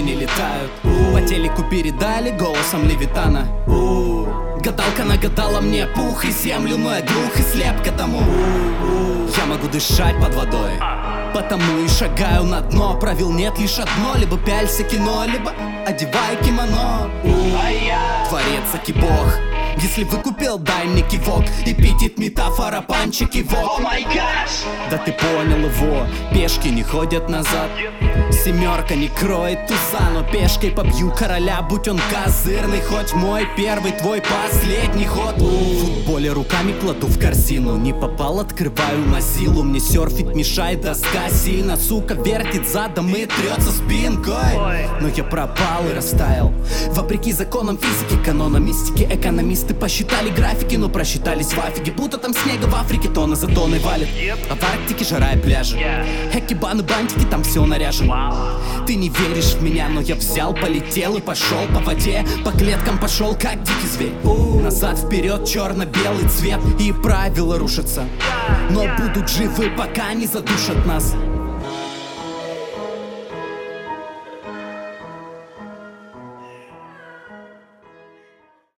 не летают. По телеку передали голосом Левитана. Гадалка нагадала мне пух и землю, но я глух и слеп к этому. Я могу дышать под водой, потому и шагаю на дно. Правил нет, лишь одно: либо пялься кино, либо одевай кимоно. Творец, аки бог, если выкупил, дай мне кивок. Эпитет, метафора, панчи, кивок. Да ты понял его, пешки не ходят назад. Семерка не кроет туса, но пешкой побью короля, будь он козырный. Хоть мой первый, твой последний ход. В футболе руками кладу в корзину. Не попал, открываю мазилу. Мне серфить мешает доска сильно. Сука вертит задом и трется спинкой. Но я пропал и растаял, вопреки законам физики, канонам мистики. Экономисты посчитали графики, но просчитались в афиге. Будто там снега в Африке тонна за тонной валит. А в Арктике жара и пляжи, экибаны, бантики, там все наряжено. Ты не веришь в меня, но я взял, полетел и пошел по воде. По клеткам пошел, как дикий зверь. Назад, вперед, черно-белый цвет, и правила рушатся, но будут живы, пока не задушат нас.